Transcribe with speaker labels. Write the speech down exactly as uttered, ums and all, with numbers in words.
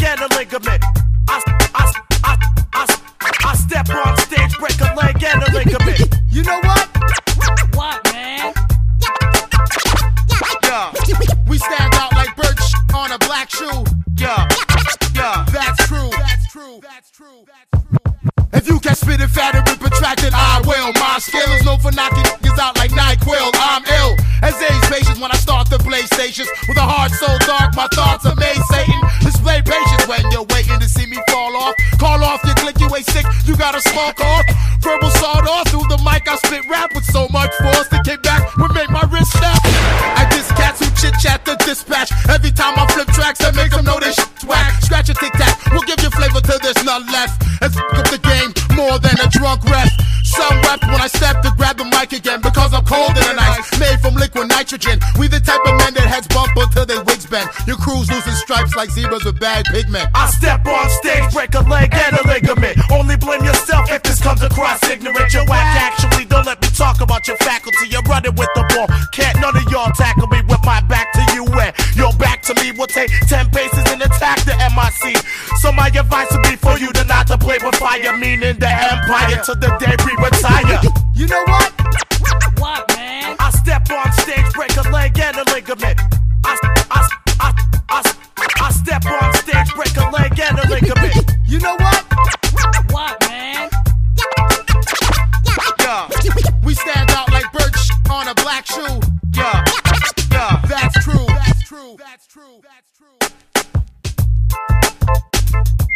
Speaker 1: and a ligament. I, I, I, I, I step on stage, break a leg and a ligament.
Speaker 2: You know what?
Speaker 3: What, man?
Speaker 2: Yeah, we stand out like bird on a black shoe. Yeah, yeah, that's true. That's true. That's true. That's true. If you can spit it fat and rip protracted, I will. My skill is known for knocking niggas out like NyQuil. I'm ill as age patience when I start the blaze stations. With a heart so dark, my thoughts are made Satan. Display patience when you're waiting to see me fall off. Call off your click, you ain't sick, you gotta smoke off. Verbal sawed off through the mic, I spit rap with so much force that came back would make my wrist snap. I diss cats who chit chat the dispatch. Every time I flip tracks, that makes them know this shit's whack. Scratch a tic tac, we'll give you flavor till there's none left. And f up the game more than a drunk ref. Some rap when I step to grab the mic again because I'm colder than ice, made from liquid nitrogen. We the type of men that heads bump until their wigs bend. Your crew's losing stripes like zebras with bad pigment.
Speaker 1: I step on stage, break a leg and a ligament. Only blame yourself if this comes across ignorant. You're whack, actually, don't let me talk about your faculty. You're running with the ball, can't none of y'all tackle me with my back to you and your back to me. We'll take ten paces and attack the M I C. So my advice would be for you to not to play with fire, meaning the empire till the day we retire.
Speaker 2: You know what?
Speaker 3: What, man?
Speaker 1: I step on stage, break a leg and a ligament. I, I, I, I, I step on stage, break a leg and a ligament.
Speaker 2: You know what?
Speaker 3: What, man?
Speaker 2: Yeah, we stand out like bird on a black shoe. Yeah, yeah, that's true. That's true. That's true. That's true.